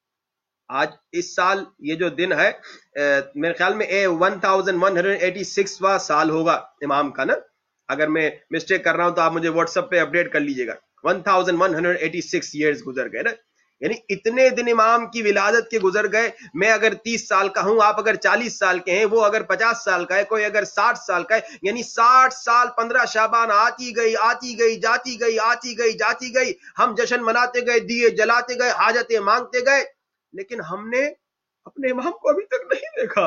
آج اس سال یہ جو دن ہے میرے خیال میں اے one thousand one hundred eighty six واں سال ہوگا امام کا نا. اگر میں مسٹیک کر رہا ہوں تو آپ مجھے واٹس ایپ پہ اپڈیٹ کر لیجیے گا. One thousand one hundred eighty six years گزر گئے نا. یعنی اتنے دن امام کی ولادت کے گزر گئے. میں اگر تیس سال کا ہوں، آپ اگر چالیس سال کے ہیں، وہ اگر پچاس سال کا ہے، کوئی اگر ساٹھ سال کا ہے، یعنی ساٹھ سال پندرہ شعبان آتی گئی آتی گئی جاتی گئی آتی گئی جاتی گئی. ہم جشن مناتے گئے، دیے جلاتے گئے، حاجتیں مانگتے گئے، لیکن ہم نے اپنے امام کو ابھی تک نہیں دیکھا،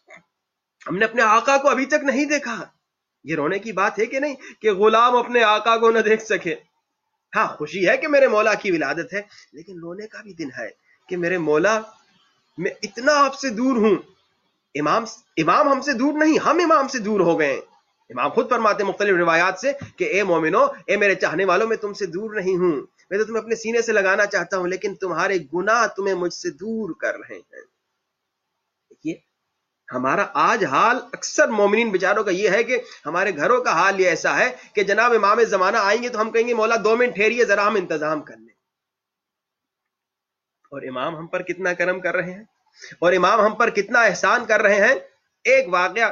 ہم نے اپنے آقا کو ابھی تک نہیں دیکھا. یہ رونے کی بات ہے کہ نہیں کہ غلام اپنے آقا کو نہ دیکھ سکے؟ ہاں خوشی ہے کہ میرے مولا کی ولادت ہے، لیکن رونے کا بھی دن ہے کہ میرے مولا میں اتنا آپ سے دور ہوں. امام امام ہم سے دور نہیں، ہم امام سے دور ہو گئے. امام خود فرماتے مختلف روایات سے کہ اے مومنو، اے میرے چاہنے والوں، میں تم سے دور نہیں ہوں، میں تو تمہیں اپنے سینے سے لگانا چاہتا ہوں، لیکن تمہارے گناہ تمہیں مجھ سے دور کر رہے ہیں. دیکھیے ہمارا آج حال اکثر مومنین بیچاروں کا یہ ہے کہ ہمارے گھروں کا حال یہ ایسا ہے کہ جناب امام زمانہ آئیں گے تو ہم کہیں گے مولا دو منٹ ٹھہریے ذرا ہم انتظام کر لیں. اور امام ہم پر کتنا کرم کر رہے ہیں اور امام ہم پر کتنا احسان کر رہے ہیں. ایک واقعہ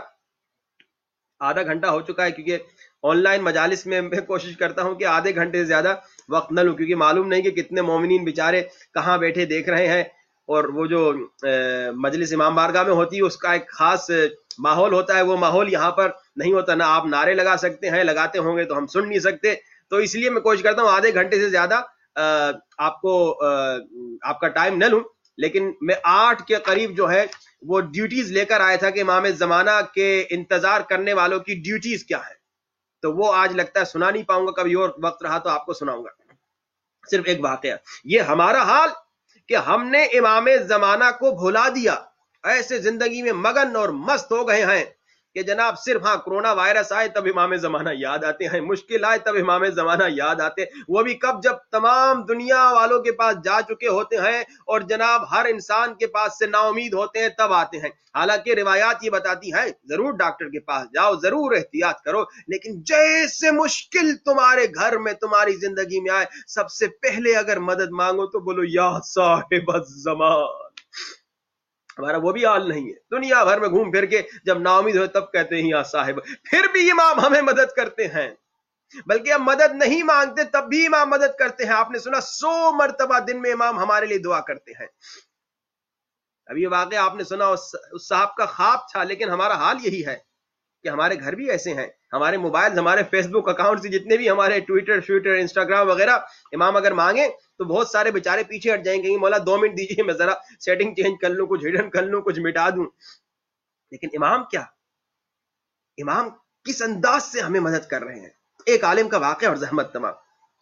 آدھا گھنٹہ ہو چکا ہے کیونکہ آن لائن مجالس میں میں کوشش کرتا ہوں کہ آدھے گھنٹے سے زیادہ وقت نہ لوں، کیونکہ معلوم نہیں کہ کتنے مومنین بیچارے کہاں بیٹھے دیکھ رہے ہیں. اور وہ جو مجلس امام بارگاہ میں ہوتی ہے اس کا ایک خاص ماحول ہوتا ہے، وہ ماحول یہاں پر نہیں ہوتا. نہ آپ نعرے لگا سکتے ہیں، لگاتے ہوں گے تو ہم سن نہیں سکتے. تو اس لیے میں کوشش کرتا ہوں آدھے گھنٹے سے زیادہ آپ کو آپ کا ٹائم نہ لوں. لیکن میں آٹھ کے قریب جو ہے وہ ڈیوٹیز لے کر آیا تھا کہ امام زمانہ کے انتظار کرنے والوں کی ڈیوٹیز کیا ہے. تو وہ آج لگتا ہے سنا نہیں پاؤں گا، کبھی اور وقت رہا تو آپ کو سناؤں گا. صرف ایک واقعہ، یہ ہمارا حال کہ ہم نے امام زمانہ کو بھلا دیا، ایسے زندگی میں مگن اور مست ہو گئے ہیں کہ جناب صرف ہاں کرونا وائرس آئے تب امام زمانہ یاد آتے ہیں، مشکل آئے تب امام زمانہ یاد آتے، وہ بھی کب جب تمام دنیا والوں کے پاس جا چکے ہوتے ہیں اور جناب ہر انسان کے پاس سے نا امید ہوتے ہیں تب آتے ہیں. حالانکہ روایات یہ بتاتی ہیں ضرور ڈاکٹر کے پاس جاؤ، ضرور احتیاط کرو، لیکن جیسے مشکل تمہارے گھر میں تمہاری زندگی میں آئے سب سے پہلے اگر مدد مانگو تو بولو یا صاحب الزمان. ہمارا وہ بھی حال نہیں ہے. دنیا بھر میں گھوم پھر کے جب نا امید ہوئے تب کہتے ہیں یا صاحب، پھر بھی امام ہمیں مدد کرتے ہیں. بلکہ ہم مدد نہیں مانگتے تب بھی امام مدد کرتے ہیں. آپ نے سنا سو مرتبہ دن میں امام ہمارے لیے دعا کرتے ہیں. اب یہ واقعہ آپ نے سنا اس صاحب کا خواب تھا، لیکن ہمارا حال یہی ہے کہ ہمارے گھر بھی ایسے ہیں. ہمارے موبائل، ہمارے فیس بک اکاؤنٹ سے جتنے بھی ہمارے ٹویٹر شویٹر انسٹاگرام وغیرہ امام اگر مانگیں تو بہت سارے بیچارے پیچھے ہٹ جائیں گے، مولا دو منٹ دیجیے میں ذرا سیٹنگ چینج کر لوں، کچھ ہڈن کر لوں، کچھ مٹا دوں. لیکن امام کیا، امام کس انداز سے ہمیں مدد کر رہے ہیں. ایک عالم کا واقعہ اور زحمت تمام.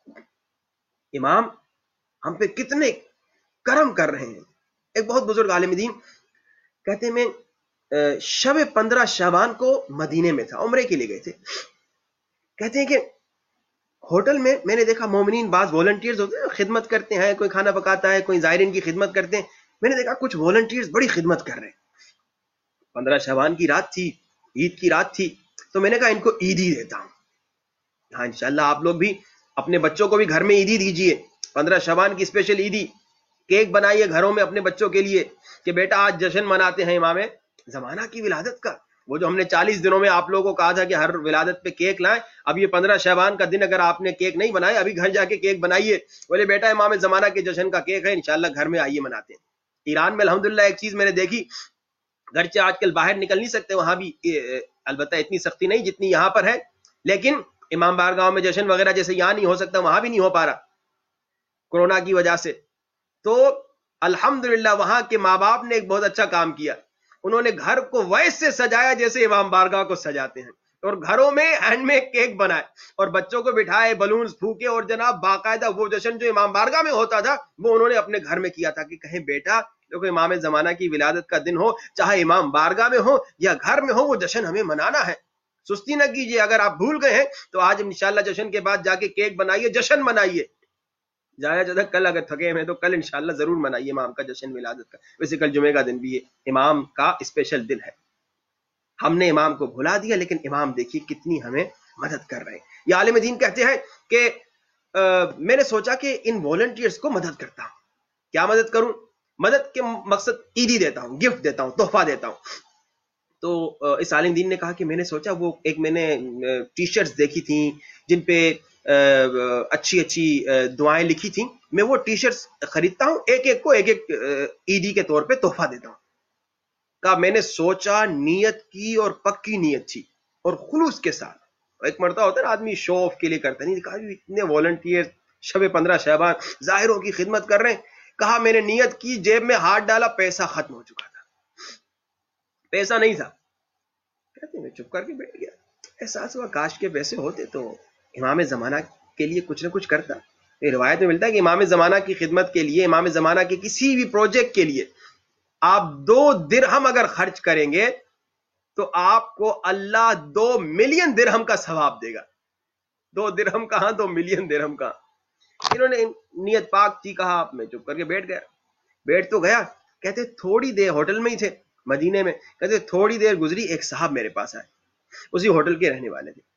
امام ہم پہ کتنے کرم کر رہے ہیں. ایک بہت بزرگ عالم دین کہتے ہیں میں شب پندرہ شعبان کو مدینے میں تھا، عمرے کے لیے گئے تھے. کہتے ہیں کہ ہوٹل میں میں نے دیکھا مومنین بعض والنٹیئرز ہوتے ہیں خدمت کرتے ہیں، کوئی کھانا پکاتا ہے، کوئی زائرین کی خدمت کرتے ہیں. میں نے دیکھا کچھ والنٹیئرز بڑی خدمت کر رہے ہیں. پندرہ شعبان کی رات تھی، عید کی رات تھی، تو میں نے کہا ان کو عیدی دیتا ہوں. ہاں انشاءاللہ آپ لوگ بھی اپنے بچوں کو بھی گھر میں عیدی دیجئے، پندرہ شعبان کی اسپیشل عیدی. کیک بنائیے گھروں میں اپنے بچوں کے لیے کہ بیٹا آج جشن مناتے ہیں امام زمانہ کی ولادت کا. وہ جو ہم نے چالیس دنوں میں آپ لوگوں کو کہا تھا کہ ہر ولادت پہ کیک لائیں، اب یہ پندرہ شعبان کا دن اگر آپ نے کیک نہیں بنائے ابھی گھر جا کے کیک بنائیے. بولے بیٹا امام زمانہ کے جشن کا کیک ہے، انشاءاللہ گھر میں آئیے مناتے ہیں. ایران میں الحمدللہ ایک چیز میں نے دیکھی، گرچہ آج کل باہر نکل نہیں سکتے وہاں بھی البتہ اتنی سختی نہیں جتنی یہاں پر ہے، لیکن امام بارگاہ میں جشن وغیرہ جیسے یہاں نہیں ہو سکتا وہاں بھی نہیں ہو پا رہا کورونا کی وجہ سے. تو الحمدللہ وہاں کے ماں باپ نے ایک بہت اچھا کام کیا، انہوں نے گھر کو ویسے سجایا جیسے امام بارگاہ کو سجاتے ہیں، اور گھروں میں ہینڈ میڈ کیک بنائے اور بچوں کو بٹھائے، بلونز پھونکے، اور جناب باقاعدہ وہ جشن جو امام بارگاہ میں ہوتا تھا وہ انہوں نے اپنے گھر میں کیا تھا کہ کہیں بیٹا دیکھو امام زمانہ کی ولادت کا دن ہو، چاہے امام بارگاہ میں ہو یا گھر میں ہو، وہ جشن ہمیں منانا ہے. سستی نہ کیجیے، اگر آپ بھول گئے ہیں تو آج انشاءاللہ جشن کے بعد جا کے کیک بنائیے، جشن منائیے. جایا جاتا کل اگر تھکے ہیں تو کل انشاءاللہ ضرور منائیے امام کا جشن ولادت کا. ویسے کل جمعے کا دن بھی ہے، امام کا اسپیشل دن ہے. ہم نے امام کو بھلا دیا، لیکن امام دیکھیے کتنی ہمیں مدد کر رہے ہیں. یہ عالم دین کہتے ہیں کہ میں نے سوچا کہ ان والنٹیئرز کو مدد کرتا ہوں. کیا مدد کروں؟ مدد کے مقصد عیدی دیتا ہوں، گفٹ دیتا ہوں، تحفہ دیتا ہوں. تو اس عالم دین نے کہا کہ میں نے سوچا وہ ایک میں نے ٹی شرٹس دیکھی تھیں جن پہ اچھی اچھی دعائیں لکھی تھیں، میں وہ ٹی شرٹس خریدتا ہوں، ایک ایک کو ایک ایک عیدی کے طور پہ تحفہ دیتا ہوں. کہا میں نے سوچا، نیت کی اور پکی نیت تھی اور خلوص کے ساتھ. ایک مرتبہ ہوتا ہے نا آدمی شو آف کے لیے کرتا نہیں، کہا اتنے والنٹیئر شب پندرہ شعبان ظاہروں کی خدمت کر رہے ہیں. کہا میں نے نیت کی، جیب میں ہاتھ ڈالا، پیسہ ختم ہو چکا تھا، پیسہ نہیں تھا. کہتے میں چپ کر کے بیٹھ گیا. احساس ہوا کاش کے پیسے ہوتے تو امام زمانہ کے لیے کچھ نہ کچھ کرتا. یہ روایت میں ملتا ہے کہ امام زمانہ کی خدمت کے لیے، امام زمانہ کے کسی بھی پروجیکٹ کے لیے آپ دو درہم اگر خرچ کریں گے تو آپ کو اللہ دو ملین درہم کا ثواب دے گا. دو درہم کہاں، دو ملین درہم کہاں. انہوں نے نیت پاک تھی، کہا میں چپ کر کے بیٹھ گیا. بیٹھ تو گیا. کہتے تھوڑی دیر ہوٹل میں ہی تھے، مدینے میں کہتے تھوڑی دیر گزری ایک صاحب میرے پاس آئے, اسی ہوٹل کے رہنے والے تھے,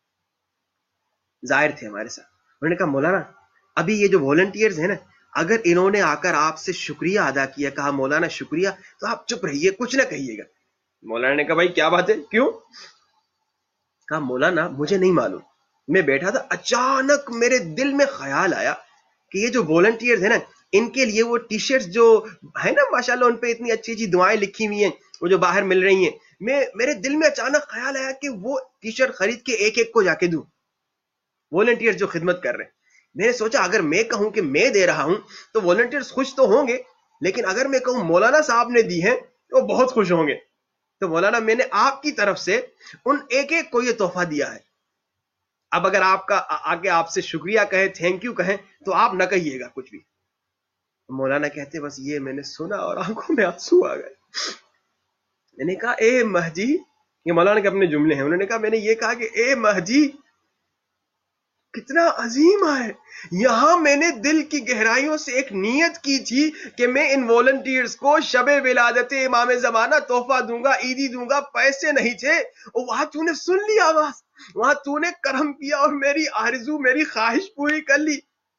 ظاہر تھے ہمارے ساتھ. انہوں نے کہا مولانا ابھی یہ جو والنٹیئرز ہیں نا, اگر انہوں نے آ کر آپ سے شکریہ ادا کیا, کہا مولانا شکریہ, تو آپ چپ رہیے, کچھ نہ کہیے گا. مولانا نے کہا بھائی کیا بات ہے, کیوں؟ کہا مولانا مجھے نہیں معلوم, میں بیٹھا تھا اچانک میرے دل میں خیال آیا کہ یہ جو والنٹیئرز ہیں نا, ان کے لیے وہ ٹی شرٹس جو ہے نا ماشاءاللہ ان پہ اتنی اچھی اچھی دعائیں لکھی ہوئی ہیں, وہ جو باہر مل رہی ہیں, میں میرے دل میں اچانک خیال آیا کہ وہ ٹی شرٹ خرید کے ایک ایک کو جا کے دوں, والنٹیئرز جو خدمت کر رہے ہیں. میں نے سوچا اگر میں کہوں کہ میں دے رہا ہوں تو والنٹیئرز خوش تو ہوں گے, لیکن اگر میں کہوں مولانا صاحب نے دی ہیں تو وہ بہت خوش ہوں گے. تو مولانا میں نے آپ کی طرف سے ان ایک ایک کو یہ تحفہ دیا ہے, اب اگر آپ کا آگے آپ سے شکریہ کہیں, تھینک یو کہیں, تو آپ نہ کہیے گا کچھ بھی. مولانا کہتے بس یہ میں نے سنا اور آنکھوں میں آنسو آ گئے. میں نے کہا اے مہدی, یہ مولانا کے اپنے جملے ہیں, انہوں نے کہا میں نے یہ کہا کہ اے مہدی کتنا عظیم ہے, یہاں میں نے دل کی گہرائیوں سے ایک نیت کی تھی کہ میں ان والنٹیئرز کو شب ولادت امام زمانہ تحفہ دوں گا, عیدی دوں گا, پیسے نہیں تھے, اور وہاں تو نے سن لی آواز, وہاں تو نے کرم کیا اور میری آرزو, میری خواہش پوری کر لی.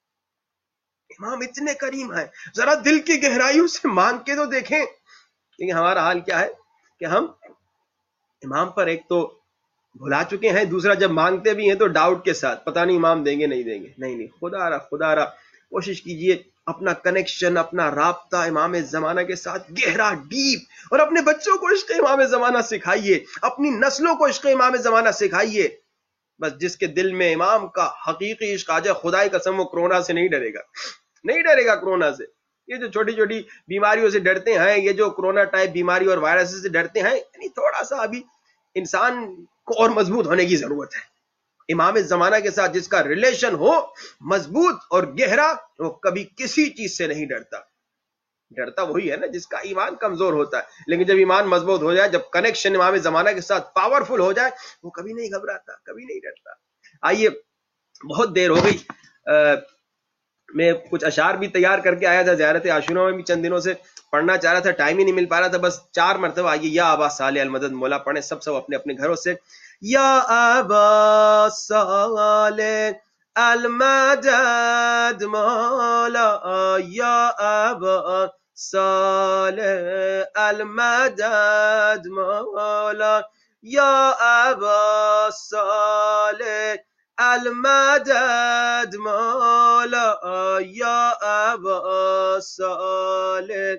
امام اتنے کریم ہیں, ذرا دل کی گہرائیوں سے مانگ کے تو دیکھیں. لیکن ہمارا حال کیا ہے کہ ہم امام پر ایک تو بھلا چکے ہیں, دوسرا جب مانگتے بھی ہیں تو ڈاؤٹ کے ساتھ, پتہ نہیں امام دیں گے نہیں دیں گے. نہیں نہیں خدا را خدا را کوشش کیجئے اپنا کنیکشن, اپنا رابطہ امام زمانہ کے ساتھ گہرا, ڈیپ, اور اپنے بچوں کو عشق امام زمانہ سکھائیے, اپنی نسلوں کو عشق امام زمانہ سکھائیے. بس جس کے دل میں امام کا حقیقی عشق آ جائے, خدا کی قسم وہ کرونا سے نہیں ڈرے گا, نہیں ڈرے گا کرونا سے. یہ جو چھوٹی چھوٹی بیماریوں سے ڈرتے ہیں, یہ جو کرونا ٹائپ بیماری اور وائرس سے ڈرتے ہیں, یعنی تھوڑا سا ابھی انسان کو اور مضبوط ہونے کی ضرورت ہے. امام زمانہ کے ساتھ جس کا ریلیشن ہو مضبوط اور گہرا, وہ کبھی کسی چیز سے نہیں ڈرتا. ڈرتا وہی ہے نا جس کا ایمان کمزور ہوتا ہے, لیکن جب ایمان مضبوط ہو جائے, جب کنیکشن امام زمانہ کے ساتھ پاورفل ہو جائے, وہ کبھی نہیں گھبراتا, کبھی نہیں ڈرتا. آئیے, بہت دیر ہو گئی, آ, میں کچھ اشعار بھی تیار کر کے آیا تھا, زیارت عاشورہ میں بھی چند دنوں سے پڑھنا چاہ رہا تھا, ٹائم ہی نہیں مل پا رہا تھا. بس چار مرتبہ آئیے یا ابا صالح المدد مولا پڑھیں سب سب اپنے اپنے گھروں سے. یا ابا صالح المدد مولا, یا ابا صالح المدد مولا, یا ابا صالح المدد مولا, یا ابا صالح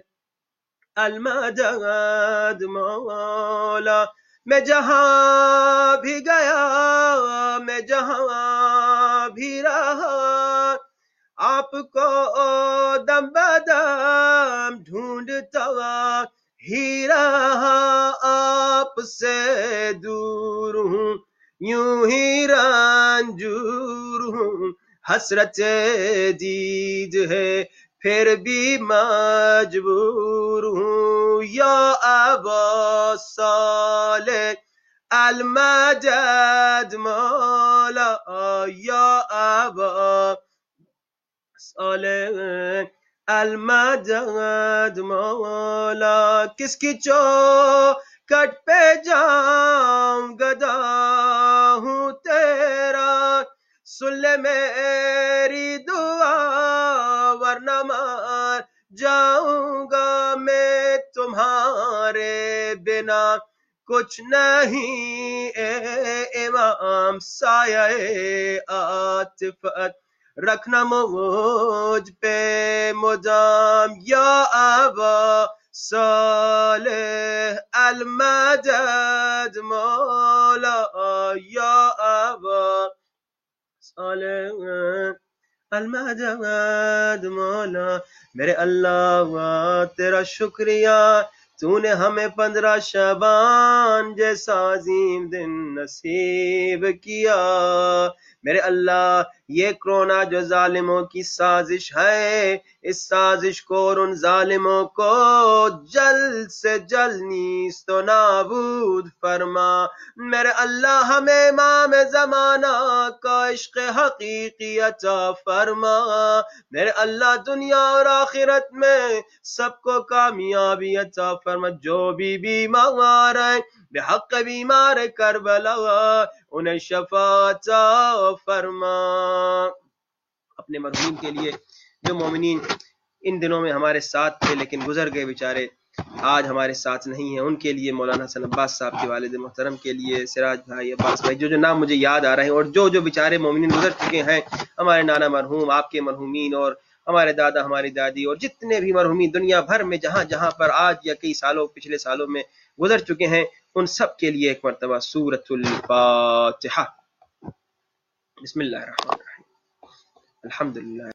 المدد مولا. میں جہاں بھی گیا, میں جہاں بھی رہا, آپ کو دم بدم ڈھونڈتا ہی رہا. آپ سے دور ہوں, یوں ہی رنجور ہوں, حسرت دید ہے پھر بھی مجبور ہوں. یا ابا صالح المدد مولا, یا ابا صالح المدد مولا. کس کی چوکھٹ پہ جاؤں گدا ہوں تیرا, سن لے میری دعا ورنہ مار جاؤں گا میں تمہارے بنا. کچھ نہیں اے امام سایہ عاطفت رکھنا مجھ پہ مدام. یا ابا صالح المدد مولا, یا ابا صالح المدد مولا. میرے اللہ تیرا شکریہ, تو نے ہمیں پندرہ شعبان جیسا عظیم دن نصیب کیا. میرے اللہ یہ کرونا جو ظالموں کی سازش ہے، اس سازش کو اور ان ظالموں کو جلد سے جلد نیست و نابود فرما۔ میرے اللہ ہمیں امام زمانہ کا عشق حقیقی عطا فرما۔ میرے اللہ دنیا اور آخرت میں سب کو کامیابی عطا فرما۔ جو بھی بیمار ہیں بحق بیمار کربلا انہیں شفا عطا فرما۔ اپنے مرحومین کے لیے جو مومنین ان دنوں میں ہمارے ساتھ تھے لیکن گزر گئے بیچارے، آج ہمارے ساتھ نہیں ہیں، ان کے لیے مولانا حسن عباس صاحب کے والد محترم کے لیے، سراج بھائی، عباس بھائی، جو جو نام مجھے یاد آ رہے ہیں، اور جو جو بیچارے مومنین گزر چکے ہیں، ہمارے نانا مرحوم، آپ کے مرحومین، اور ہمارے دادا، ہماری دادی، اور جتنے بھی مرحومین دنیا بھر میں جہاں جہاں پر آج یا کئی سالوں پچھلے سالوں میں گزر چکے ہیں، ان سب کے لیے ایک مرتبہ سورۃ الفاتحہ۔ بسم اللہ الرحمن الرحیم۔ الحمدللہ